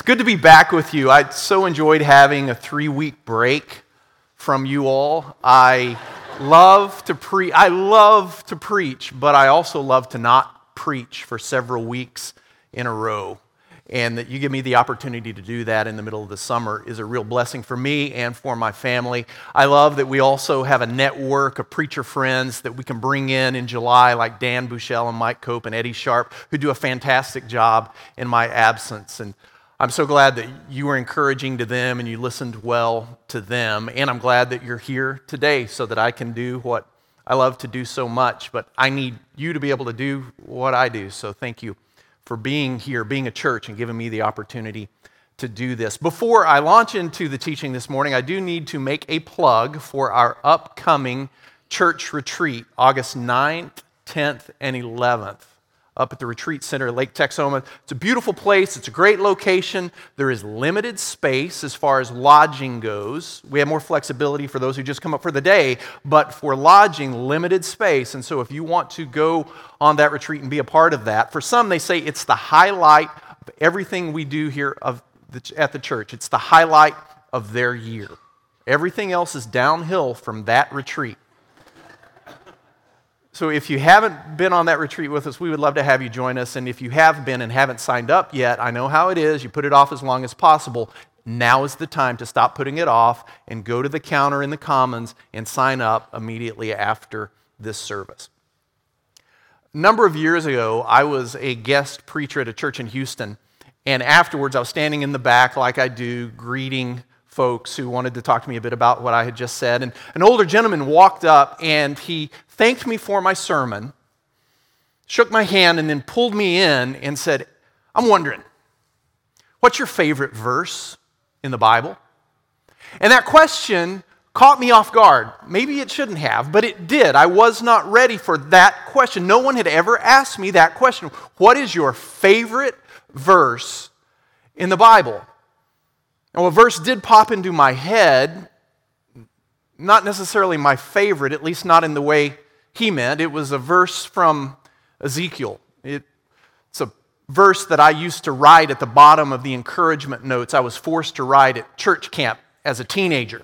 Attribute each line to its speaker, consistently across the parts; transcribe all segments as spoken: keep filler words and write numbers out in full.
Speaker 1: good to be back with you. I so enjoyed having a three-week break from you all. I love to pre I love to preach, but I also love to not preach for several weeks in a row. And that you give me the opportunity to do that in the middle of the summer is a real blessing for me and for my family. I love that we also have a network of preacher friends that we can bring in in July, like Dan Bushell and Mike Cope and Eddie Sharp, who do a fantastic job in my absence. And I'm so glad that you were encouraging to them and you listened well to them. And I'm glad that you're here today so that I can do what I love to do so much. But I need you to be able to do what I do. So thank you for being here, being a church, and giving me the opportunity to do this. Before I launch into the teaching this morning, I do need to make a plug for our upcoming church retreat, August ninth, tenth, and eleventh, up at the Retreat Center, Lake Texoma. It's a beautiful place. It's a great location. There is limited space as far as lodging goes. We have more flexibility for those who just come up for the day, but for lodging, limited space. And so if you want to go on that retreat and be a part of that, for some, they say it's the highlight of everything we do here of the, at the church. It's the highlight of their year. Everything else is downhill from that retreat. So if you haven't been on that retreat with us, we would love to have you join us. And if you have been and haven't signed up yet, I know how it is. You put it off as long as possible. Now is the time to stop putting it off and go to the counter in the Commons and sign up immediately after this service. A number of years ago, I was a guest preacher at a church in Houston. And afterwards, I was standing in the back like I do, greeting folks who wanted to talk to me a bit about what I had just said. And an older gentleman walked up and he thanked me for my sermon, shook my hand, and then pulled me in and said, "I'm wondering, what's your favorite verse in the Bible?" And that question caught me off guard. Maybe it shouldn't have, but it did. I was not ready for that question. No one had ever asked me that question. What is your favorite verse in the Bible? Now, a verse did pop into my head, not necessarily my favorite, at least not in the way he meant. It was a verse from Ezekiel. It, it's a verse that I used to write at the bottom of the encouragement notes I was forced to write at church camp as a teenager.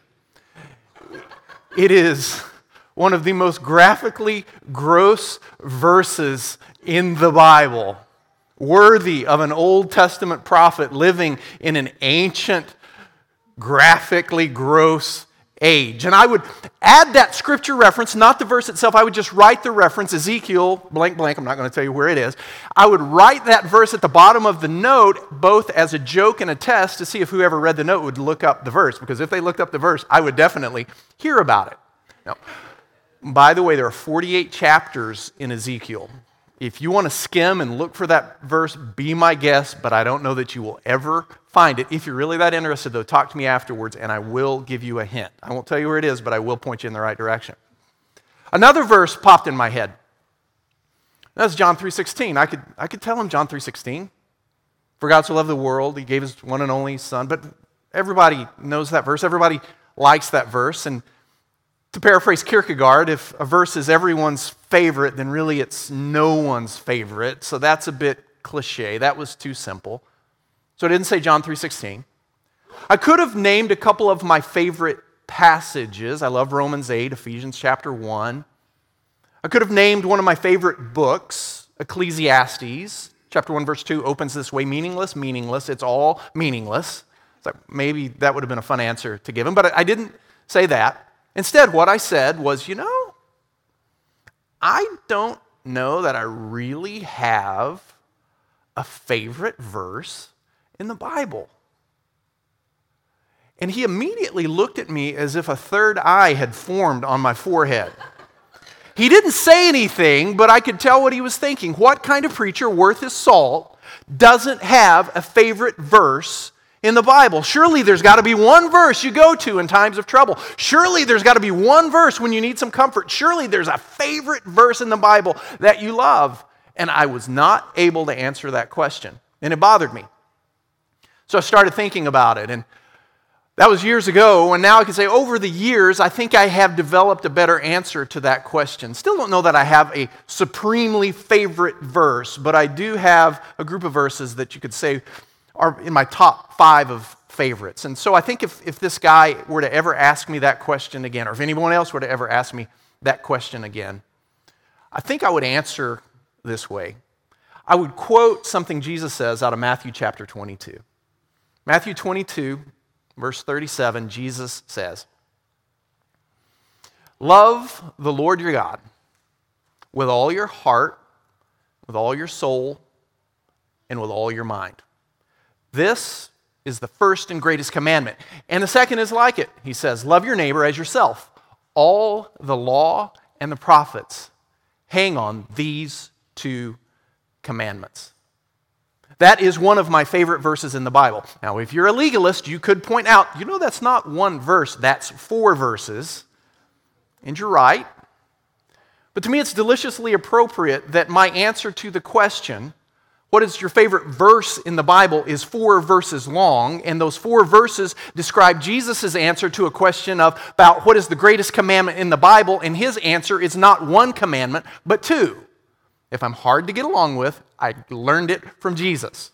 Speaker 1: It is one of the most graphically gross verses in the Bible, worthy of an Old Testament prophet living in an ancient, graphically gross age. And I would add that scripture reference, not the verse itself. I would just write the reference, Ezekiel, blank, blank. I'm not going to tell you where it is. I would write that verse at the bottom of the note, both as a joke and a test to see if whoever read the note would look up the verse. Because if they looked up the verse, I would definitely hear about it. Now, by the way, there are forty-eight chapters in Ezekiel. If you want to skim and look for that verse, be my guest, but I don't know that you will ever find it. If you're really that interested, though, talk to me afterwards, and I will give you a hint. I won't tell you where it is, but I will point you in the right direction. Another verse popped in my head. That's John three sixteen. I could, I could tell him John three sixteen. For God so loved the world, he gave his one and only Son. But everybody knows that verse. Everybody likes that verse. And to paraphrase Kierkegaard, if a verse is everyone's favorite, then really it's no one's favorite. So that's a bit cliche. That was too simple. So I didn't say John three sixteen. I could have named a couple of my favorite passages. I love Romans eight, Ephesians chapter one. I could have named one of my favorite books, Ecclesiastes. Chapter one, verse two opens this way, meaningless, meaningless. It's all meaningless. So maybe that would have been a fun answer to give him, but I didn't say that. Instead, what I said was, you know, I don't know that I really have a favorite verse in the Bible. And he immediately looked at me as if a third eye had formed on my forehead. He didn't say anything, but I could tell what he was thinking. What kind of preacher worth his salt doesn't have a favorite verse in the Bible? Surely there's got to be one verse you go to in times of trouble. Surely there's got to be one verse when you need some comfort. Surely there's a favorite verse in the Bible that you love. And I was not able to answer that question, and it bothered me. So I started thinking about it, and that was years ago, and now I can say over the years, I think I have developed a better answer to that question. Still don't know that I have a supremely favorite verse, but I do have a group of verses that you could say are in my top five of favorites. And so I think if, if this guy were to ever ask me that question again, or if anyone else were to ever ask me that question again, I think I would answer this way. I would quote something Jesus says out of Matthew chapter twenty-two. Matthew twenty-two, verse thirty-seven, Jesus says, "Love the Lord your God with all your heart, with all your soul, and with all your mind. This is the first and greatest commandment. And the second is like it." He says, "Love your neighbor as yourself. All the law and the prophets hang on these two commandments." That is one of my favorite verses in the Bible. Now, if you're a legalist, you could point out, you know, that's not one verse, that's four verses. And you're right. But to me, it's deliciously appropriate that my answer to the question, what is your favorite verse in the Bible, is four verses long, and those four verses describe Jesus' answer to a question of about what is the greatest commandment in the Bible, and his answer is not one commandment, but two. If I'm hard to get along with, I learned it from Jesus.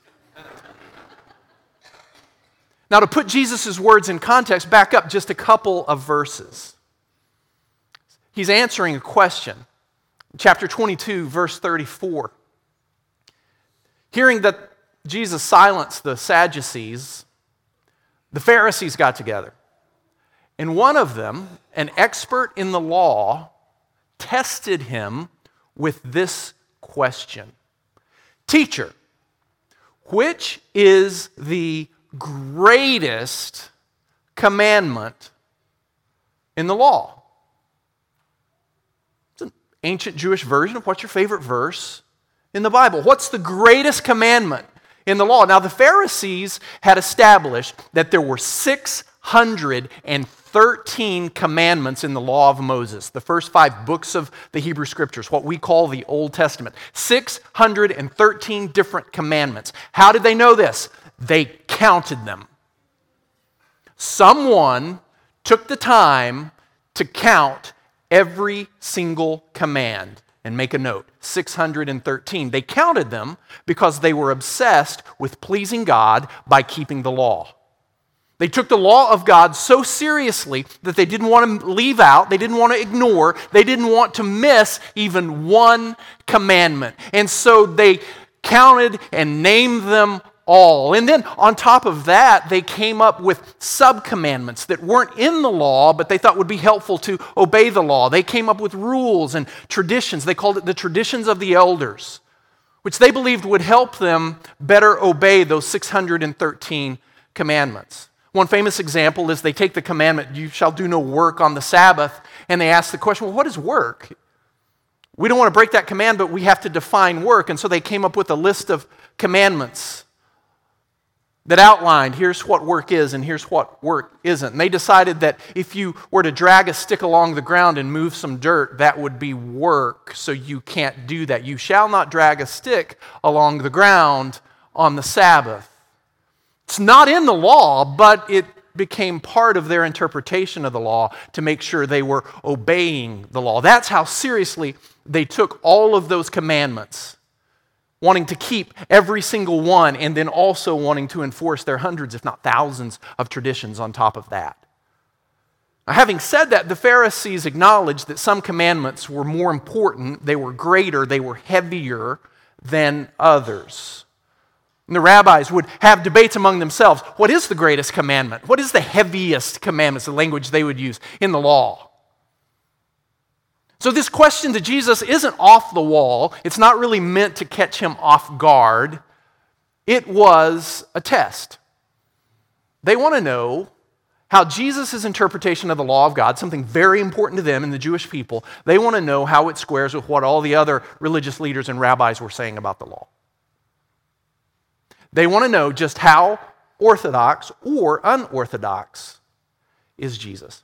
Speaker 1: Now, to put Jesus' words in context, back up just a couple of verses. He's answering a question. Chapter twenty-two, verse thirty-four. Hearing that Jesus silenced the Sadducees, the Pharisees got together. And one of them, an expert in the law, tested him with this question. "Teacher, which is the greatest commandment in the law?" It's an ancient Jewish version of what's your favorite verse in the Bible. What's the greatest commandment in the law? Now, the Pharisees had established that there were six hundred thirteen commandments in the law of Moses, the first five books of the Hebrew Scriptures, what we call the Old Testament. six hundred thirteen different commandments. How did they know this? They counted them. Someone took the time to count every single command and make a note. six hundred thirteen. They counted them because they were obsessed with pleasing God by keeping the law. They took the law of God so seriously that they didn't want to leave out, they didn't want to ignore, they didn't want to miss even one commandment. And so they counted and named them all. And then on top of that, they came up with sub-commandments that weren't in the law, but they thought would be helpful to obey the law. They came up with rules and traditions. They called it the traditions of the elders, which they believed would help them better obey those six hundred thirteen commandments. One famous example is they take the commandment, "You shall do no work on the Sabbath," and they ask the question, well, what is work? We don't want to break that command, but we have to define work. And so they came up with a list of commandments that outlined here's what work is and here's what work isn't. And they decided that if you were to drag a stick along the ground and move some dirt, that would be work, so you can't do that. You shall not drag a stick along the ground on the Sabbath. It's not in the law, but it became part of their interpretation of the law to make sure they were obeying the law. That's how seriously they took all of those commandments, wanting to keep every single one and then also wanting to enforce their hundreds, if not thousands, of traditions on top of that. Now, having said that, the Pharisees acknowledged that some commandments were more important, they were greater, they were heavier than others. And the rabbis would have debates among themselves. What is the greatest commandment? What is the heaviest commandment? The language they would use in the law. So this question to Jesus isn't off the wall. It's not really meant to catch him off guard. It was a test. They want to know how Jesus' interpretation of the law of God, something very important to them and the Jewish people, they want to know how it squares with what all the other religious leaders and rabbis were saying about the law. They want to know just how orthodox or unorthodox is Jesus.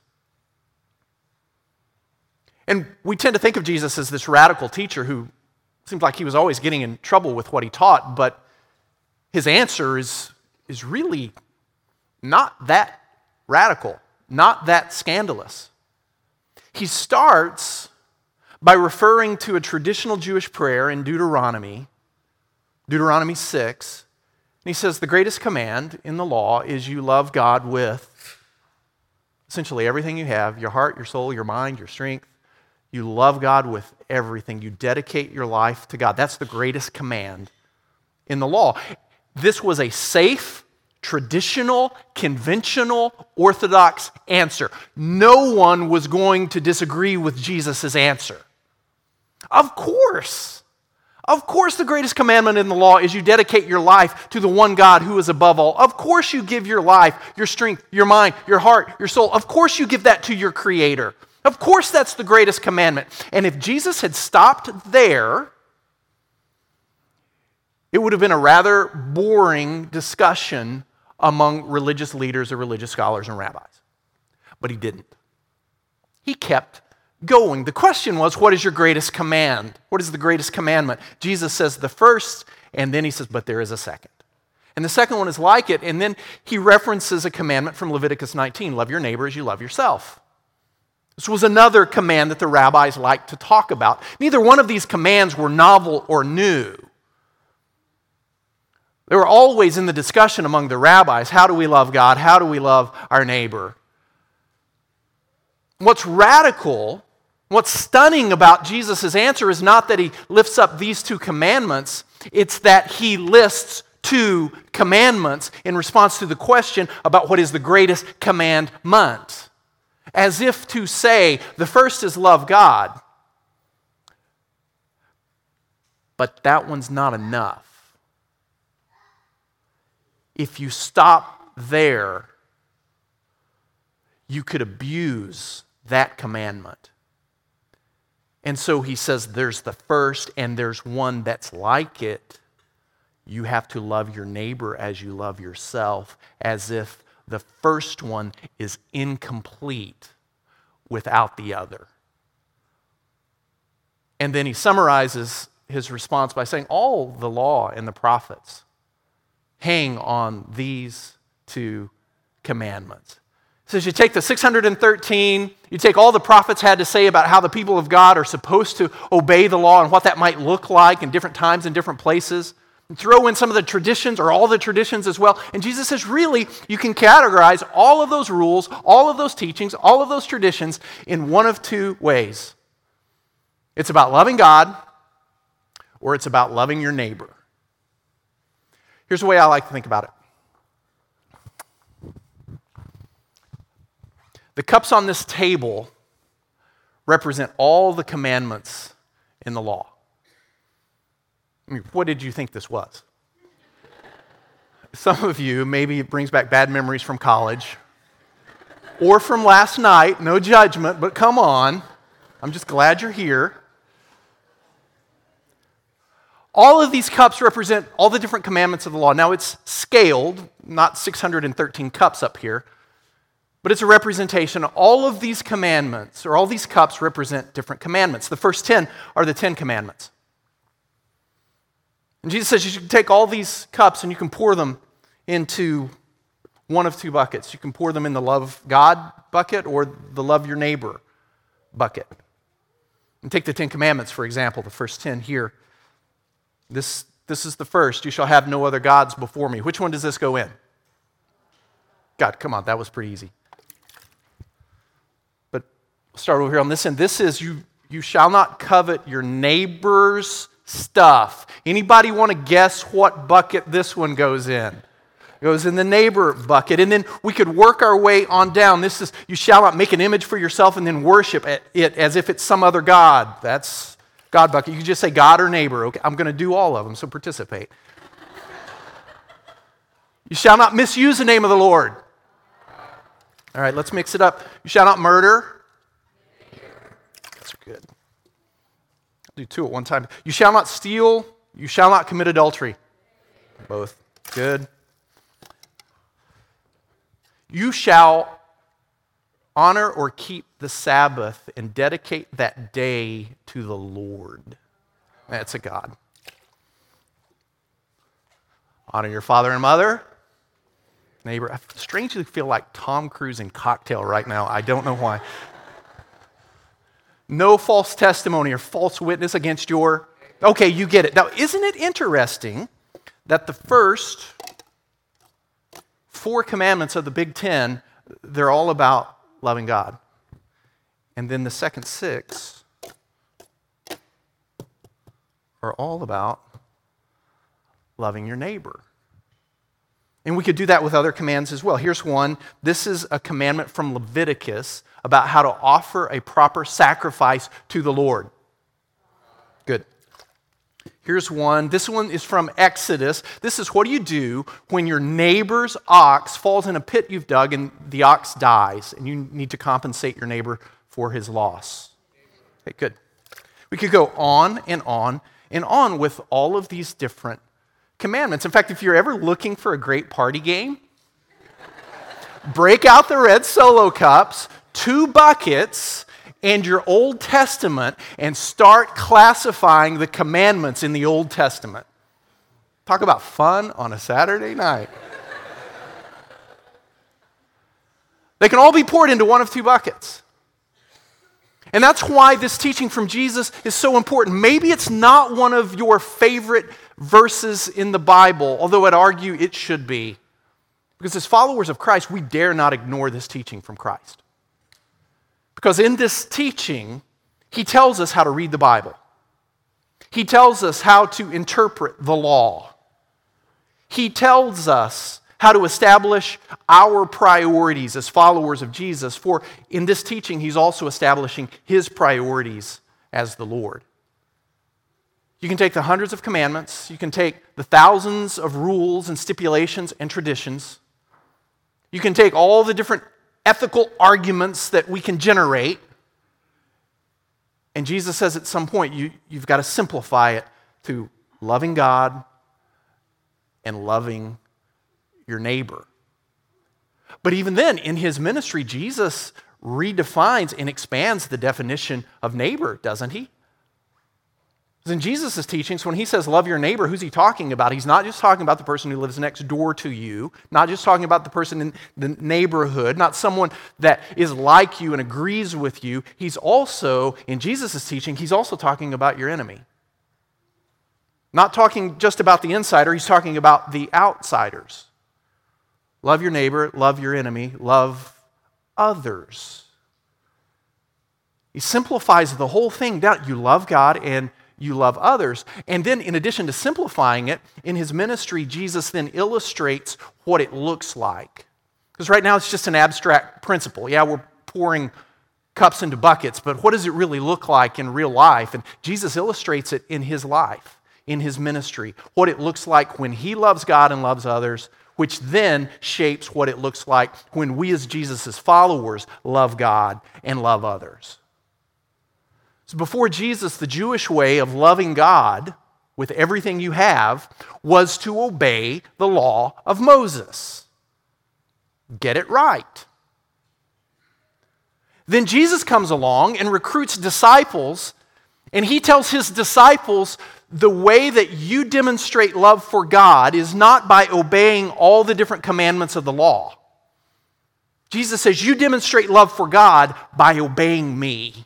Speaker 1: And we tend to think of Jesus as this radical teacher who seemed like he was always getting in trouble with what he taught, but his answer is, is really not that radical, not that scandalous. He starts by referring to a traditional Jewish prayer in Deuteronomy, Deuteronomy six. he says the greatest command in the law is you love God with essentially everything you have, your heart, your soul, your mind, your strength. You love God with everything. You dedicate your life to God. That's the greatest command in the law. This was a safe, traditional, conventional, orthodox answer. No one was going to disagree with Jesus' answer. Of course. Of course the greatest commandment in the law is you dedicate your life to the one God who is above all. Of course you give your life, your strength, your mind, your heart, your soul. Of course you give that to your Creator. Of course that's the greatest commandment. And if Jesus had stopped there, it would have been a rather boring discussion among religious leaders or religious scholars and rabbis. But he didn't. He kept going. The question was, what is your greatest command? What is the greatest commandment? Jesus says the first, and then he says, but there is a second. And the second one is like it, and then he references a commandment from Leviticus nineteen, love your neighbor as you love yourself. This was another command that the rabbis liked to talk about. Neither one of these commands were novel or new. They were always in the discussion among the rabbis. How do we love God? How do we love our neighbor? What's radical, what's stunning about Jesus' answer is not that he lifts up these two commandments, it's that he lists two commandments in response to the question about what is the greatest commandment. As if to say, the first is love God, but that one's not enough. If you stop there, you could abuse that commandment. And so he says there's the first and there's one that's like it. You have to love your neighbor as you love yourself, as if the first one is incomplete without the other. And then he summarizes his response by saying all the law and the prophets hang on these two commandments. He says you take the six hundred thirteen, you take all the prophets had to say about how the people of God are supposed to obey the law and what that might look like in different times and different places, and throw in some of the traditions or all the traditions as well. And Jesus says, really, you can categorize all of those rules, all of those teachings, all of those traditions in one of two ways. It's about loving God, or it's about loving your neighbor. Here's the way I like to think about it. The cups on this table represent all the commandments in the law. I mean, what did you think this was? Some of you, maybe it brings back bad memories from college or from last night. No judgment, but come on. I'm just glad you're here. All of these cups represent all the different commandments of the law. Now, it's scaled, not six hundred thirteen cups up here, but it's a representation. All of these commandments, or all these cups, represent different commandments. The first ten are the Ten Commandments. And Jesus says you can take all these cups and you can pour them into one of two buckets. You can pour them in the love God bucket or the love your neighbor bucket. And take the Ten Commandments, for example, the first ten here. This, this is the first. You shall have no other gods before me. Which one does this go in? God, come on, that was pretty easy. But I'll start over here on this end. This is you, you shall not covet your neighbor's stuff. Anybody want to guess what bucket this one goes in? It goes in the neighbor bucket. And then we could work our way on down. This is, you shall not make an image for yourself and then worship it as if it's some other God. That's God bucket. You can just say God or neighbor. Okay, I'm going to do all of them, so participate. You shall not misuse the name of the Lord. All right, let's mix it up. You shall not murder. That's good. I'll do two at one time. You shall not steal. You shall not commit adultery. Both. Good. You shall honor or keep the Sabbath and dedicate that day to the Lord. That's a God. Honor your father and mother. Neighbor. I strangely feel like Tom Cruise in Cocktail right now. I don't know why. No false testimony or false witness against your... Okay, you get it. Now, isn't it interesting that the first four commandments of the Big Ten, they're all about loving God. And then the second six are all about loving your neighbor. And we could do that with other commands as well. Here's one. This is a commandment from Leviticus about how to offer a proper sacrifice to the Lord. Good. Here's one. This one is from Exodus. This is what do you do when your neighbor's ox falls in a pit you've dug and the ox dies and you need to compensate your neighbor for his loss. Okay, good. We could go on and on and on with all of these different commandments. In fact, if you're ever looking for a great party game, break out the red Solo cups, two buckets, and your Old Testament and start classifying the commandments in the Old Testament. Talk about fun on a Saturday night. They can all be poured into one of two buckets. And that's why this teaching from Jesus is so important. Maybe it's not one of your favorite verses in the Bible, although I'd argue it should be. Because as followers of Christ, we dare not ignore this teaching from Christ. Because in this teaching, he tells us how to read the Bible. He tells us how to interpret the law. He tells us how to establish our priorities as followers of Jesus. For in this teaching, he's also establishing his priorities as the Lord. You can take the hundreds of commandments, you can take the thousands of rules and stipulations and traditions, you can take all the different ethical arguments that we can generate, and Jesus says at some point you, you've got to simplify it to loving God and loving your neighbor. But even then, in his ministry, Jesus redefines and expands the definition of neighbor, doesn't he? In Jesus' teachings, when he says love your neighbor, who's he talking about? He's not just talking about the person who lives next door to you, not just talking about the person in the neighborhood, not someone that is like you and agrees with you. He's also, in Jesus' teaching, he's also talking about your enemy. Not talking just about the insider, he's talking about the outsiders. Love your neighbor, love your enemy, love others. He simplifies the whole thing down. You love God and you love others. And then in addition to simplifying it, in his ministry, Jesus then illustrates what it looks like. Because right now it's just an abstract principle. Yeah, we're pouring cups into buckets, but what does it really look like in real life? And Jesus illustrates it in his life, in his ministry, what it looks like when he loves God and loves others, which then shapes what it looks like when we as Jesus' followers love God and love others. So before Jesus, the Jewish way of loving God with everything you have was to obey the law of Moses. Get it right. Then Jesus comes along and recruits disciples, and he tells his disciples the way that you demonstrate love for God is not by obeying all the different commandments of the law. Jesus says you demonstrate love for God by obeying me.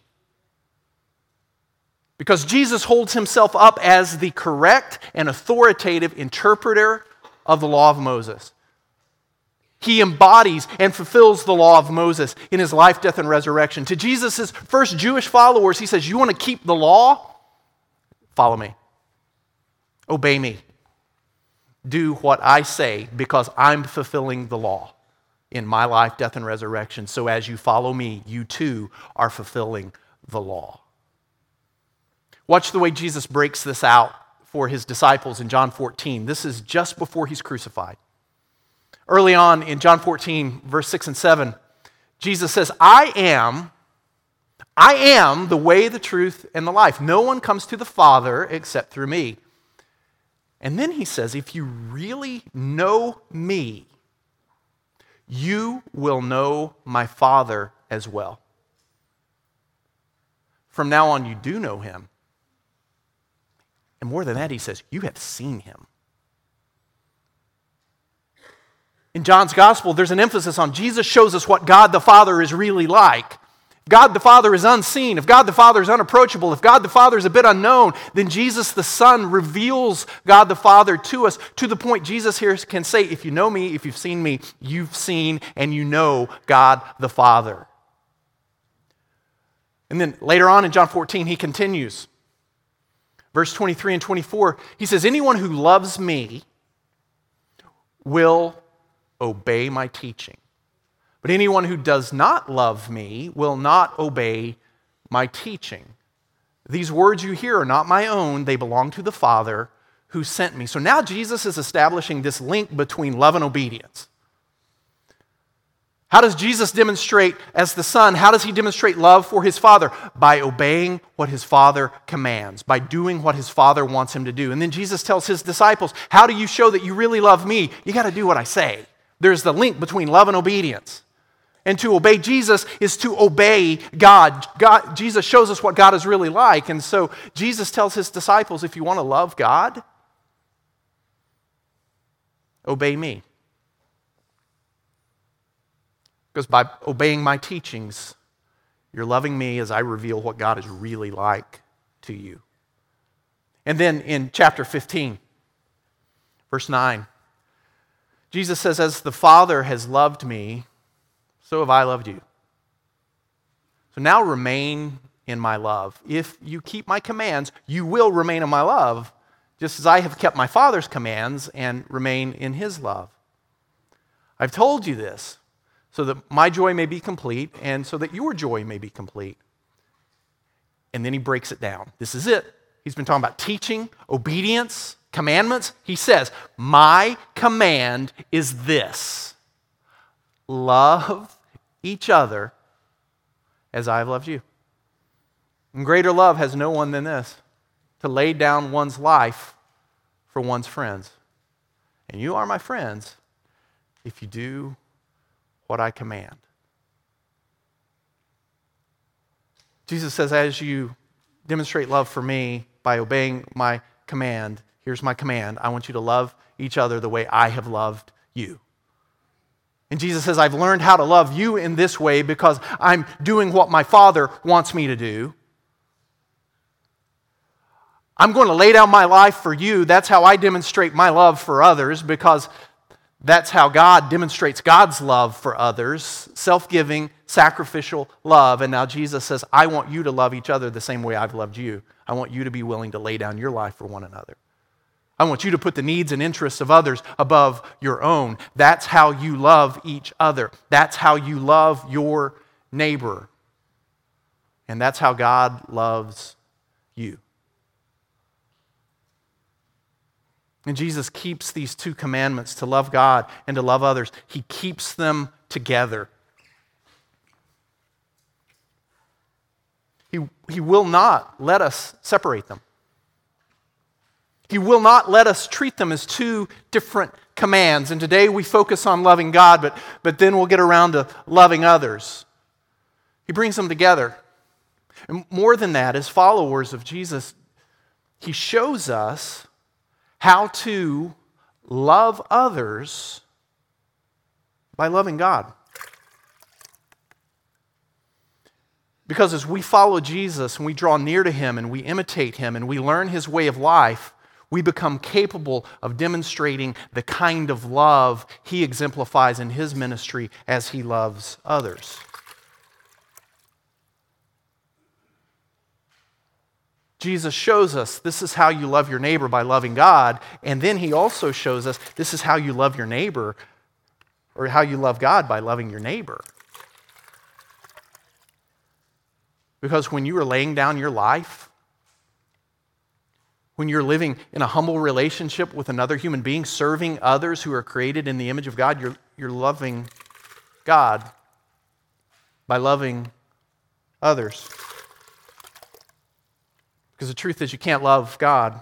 Speaker 1: Because Jesus holds himself up as the correct and authoritative interpreter of the law of Moses. He embodies and fulfills the law of Moses in his life, death, and resurrection. To Jesus' first Jewish followers, he says, you want to keep the law? Follow me. Obey me. Do what I say because I'm fulfilling the law in my life, death, and resurrection. So as you follow me, you too are fulfilling the law. Watch the way Jesus breaks this out for his disciples in John fourteen. This is just before he's crucified. Early on in John fourteen, verse six and seven, Jesus says, I am, I am the way, the truth, and the life. No one comes to the Father except through me. And then he says, if you really know me, you will know my Father as well. From now on, you do know him. And more than that, he says, you have seen him. In John's gospel, there's an emphasis on Jesus shows us what God the Father is really like. God the Father is unseen, if God the Father is unapproachable, if God the Father is a bit unknown, then Jesus the Son reveals God the Father to us, to the point Jesus here can say, if you know me, if you've seen me, you've seen and you know God the Father. And then later on in John fourteen, he continues. Verse twenty-three and twenty-four, he says, anyone who loves me will obey my teaching. But anyone who does not love me will not obey my teaching. These words you hear are not my own. They belong to the Father who sent me. So now Jesus is establishing this link between love and obedience. How does Jesus demonstrate as the Son? How does he demonstrate love for his Father? By obeying what his Father commands, by doing what his Father wants him to do. And then Jesus tells his disciples, how do you show that you really love me? You got to do what I say. There's the link between love and obedience. And to obey Jesus is to obey God. God. Jesus shows us what God is really like. And so Jesus tells his disciples, if you want to love God, obey me. Because by obeying my teachings, you're loving me as I reveal what God is really like to you. And then in chapter fifteen, verse nine, Jesus says, as the Father has loved me, so have I loved you. So now remain in my love. If you keep my commands, you will remain in my love, just as I have kept my Father's commands and remain in his love. I've told you this, so that my joy may be complete, and so that your joy may be complete. And then he breaks it down. This is it. He's been talking about teaching, obedience, commandments. He says, my command is this: love each other as I have loved you. And greater love has no one than this, to lay down one's life for one's friends. And you are my friends if you do what I command. Jesus says, as you demonstrate love for me by obeying my command, here's my command. I want you to love each other the way I have loved you. And Jesus says, I've learned how to love you in this way because I'm doing what my Father wants me to do. I'm going to lay down my life for you. That's how I demonstrate my love for others, because that's how God demonstrates God's love for others, self-giving, sacrificial love. And now Jesus says, I want you to love each other the same way I've loved you. I want you to be willing to lay down your life for one another. I want you to put the needs and interests of others above your own. That's how you love each other. That's how you love your neighbor. And that's how God loves you. And Jesus keeps these two commandments, to love God and to love others. He keeps them together. He, he will not let us separate them. He will not let us treat them as two different commands. And today we focus on loving God, but, but then we'll get around to loving others. He brings them together. And more than that, as followers of Jesus, he shows us how to love others by loving God. Because as we follow Jesus and we draw near to him and we imitate him and we learn his way of life, we become capable of demonstrating the kind of love he exemplifies in his ministry as he loves others. Jesus shows us this is how you love your neighbor, by loving God. And then he also shows us this is how you love your neighbor, or how you love God, by loving your neighbor. Because when you are laying down your life, when you're living in a humble relationship with another human being, serving others who are created in the image of God, you're, you're loving God by loving others. Because the truth is, you can't love God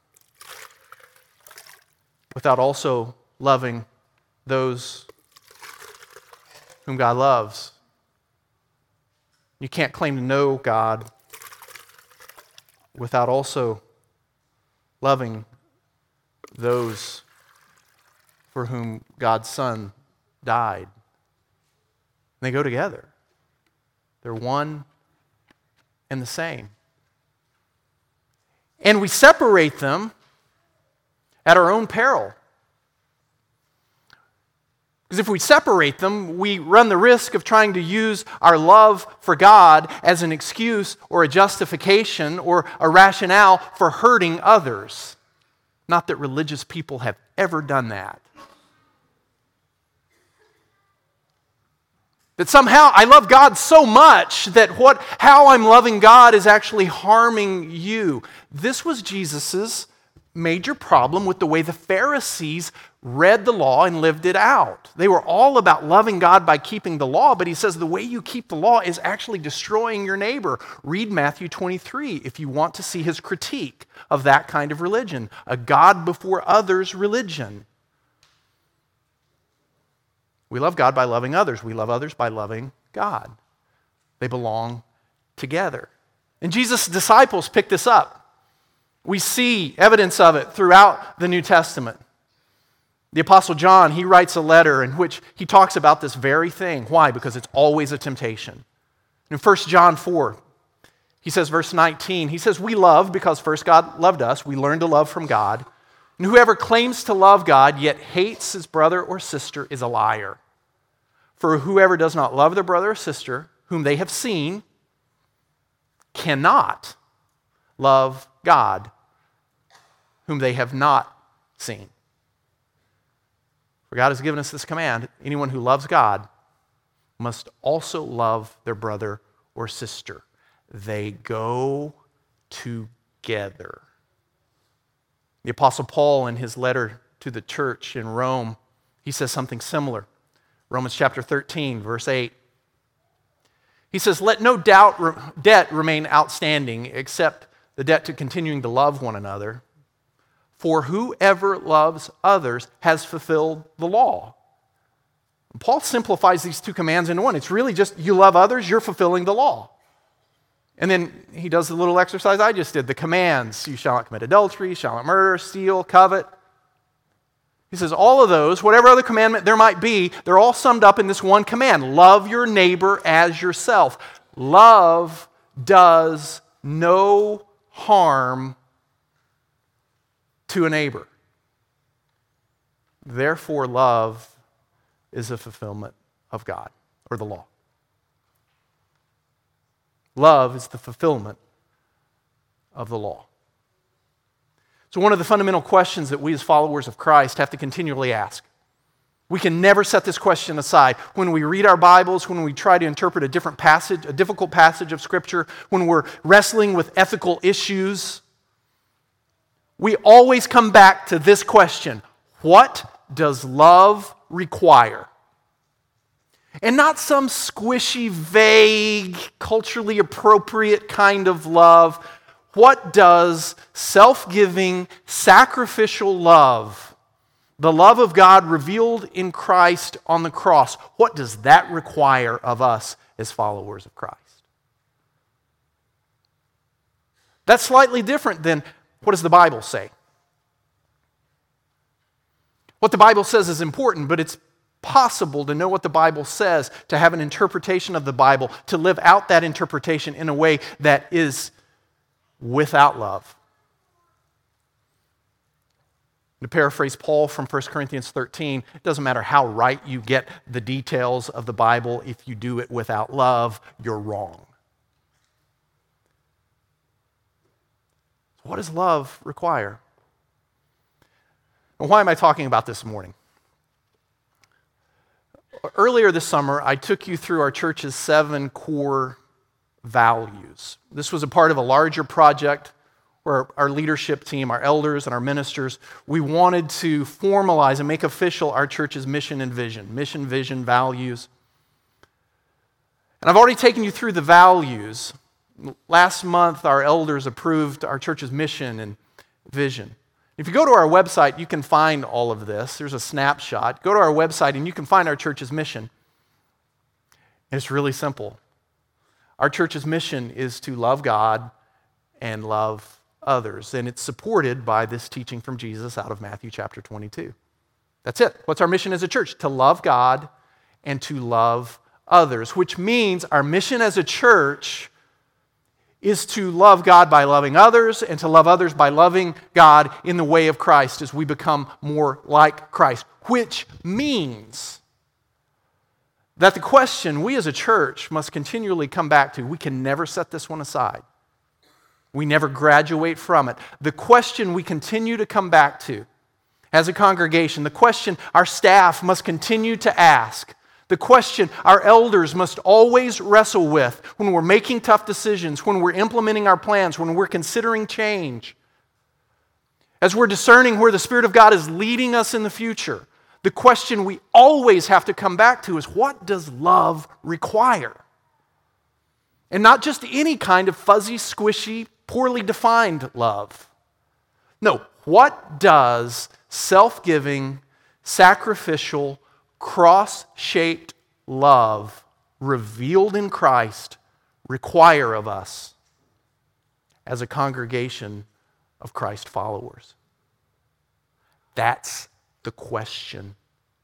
Speaker 1: without also loving those whom God loves. You can't claim to know God without also loving those for whom God's Son died. They go together. They're one and the same. And we separate them at our own peril. Because if we separate them, we run the risk of trying to use our love for God as an excuse or a justification or a rationale for hurting others. Not that religious people have ever done that. That somehow I love God so much that what, how I'm loving God is actually harming you. This was Jesus' major problem with the way the Pharisees read the law and lived it out. They were all about loving God by keeping the law, but he says the way you keep the law is actually destroying your neighbor. Read Matthew twenty-three if you want to see his critique of that kind of religion, a God before others religion. We love God by loving others. We love others by loving God. They belong together. And Jesus' disciples picked this up. We see evidence of it throughout the New Testament. The Apostle John, he writes a letter in which he talks about this very thing. Why? Because it's always a temptation. In First John four, he says, verse nineteen, he says, we love because first God loved us. We learn to love from God. And whoever claims to love God yet hates his brother or sister is a liar. For whoever does not love their brother or sister whom they have seen cannot love God whom they have not seen. For God has given us this command: anyone who loves God must also love their brother or sister. They go together. The Apostle Paul, in his letter to the church in Rome, he says something similar. Romans chapter thirteen, verse eight. He says, let no doubt, debt remain outstanding except the debt to continuing to love one another. For whoever loves others has fulfilled the law. Paul simplifies these two commands into one. It's really just you love others, you're fulfilling the law. And then he does the little exercise I just did, the commands. You shall not commit adultery, you shall not murder, steal, covet. He says all of those, whatever other commandment there might be, they're all summed up in this one command. Love your neighbor as yourself. Love does no harm to a neighbor. Therefore, love is a fulfillment of God, or the law. Love is the fulfillment of the law. So one of the fundamental questions that we as followers of Christ have to continually ask. We can never set this question aside. When we read our Bibles, when we try to interpret a different passage, a difficult passage of Scripture, when we're wrestling with ethical issues, we always come back to this question: what does love require? And not some squishy, vague, culturally appropriate kind of love. What does self-giving, sacrificial love, the love of God revealed in Christ on the cross, what does that require of us as followers of Christ? That's slightly different than what does the Bible say? What the Bible says is important, but it's possible to know what the Bible says, to have an interpretation of the Bible, to live out that interpretation in a way that is without love. To paraphrase Paul from First Corinthians thirteen, it doesn't matter how right you get the details of the Bible, if you do it without love, you're wrong. What does love require? Well, why am I talking about this morning? Earlier this summer, I took you through our church's seven core values. This was a part of a larger project where our leadership team, our elders, and our ministers, we wanted to formalize and make official our church's mission and vision. Mission, vision, values. And I've already taken you through the values. Last month, our elders approved our church's mission and vision. If you go to our website, you can find all of this. There's a snapshot. Go to our website and you can find our church's mission. And it's really simple. Our church's mission is to love God and love others. And it's supported by this teaching from Jesus out of Matthew chapter twenty-two. That's it. What's our mission as a church? To love God and to love others, which means our mission as a church is to love God by loving others and to love others by loving God in the way of Christ as we become more like Christ, which means that the question we as a church must continually come back to, we can never set this one aside. We never graduate from it. The question we continue to come back to as a congregation, the question our staff must continue to ask, the question our elders must always wrestle with when we're making tough decisions, when we're implementing our plans, when we're considering change, as we're discerning where the Spirit of God is leading us in the future, the question we always have to come back to is, what does love require? And not just any kind of fuzzy, squishy, poorly defined love. No, what does self-giving, sacrificial, cross-shaped love revealed in Christ require of us as a congregation of Christ followers? That's the question.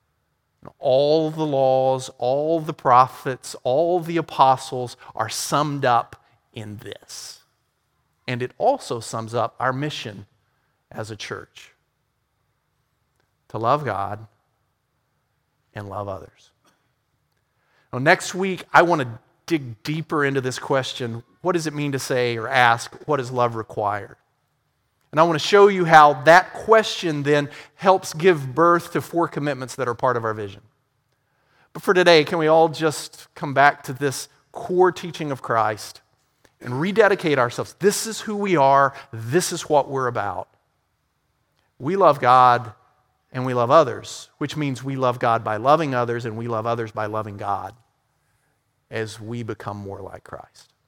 Speaker 1: All the laws, all the prophets, all the apostles are summed up in this. And it also sums up our mission as a church: to love God and love others. Now, next week, I want to dig deeper into this question. What does it mean to say or ask, what does love require? And I want to show you how that question then helps give birth to four commitments that are part of our vision. But for today, can we all just come back to this core teaching of Christ and rededicate ourselves? This is who we are. This is what we're about. We love God and we love others, which means we love God by loving others and we love others by loving God as we become more like Christ.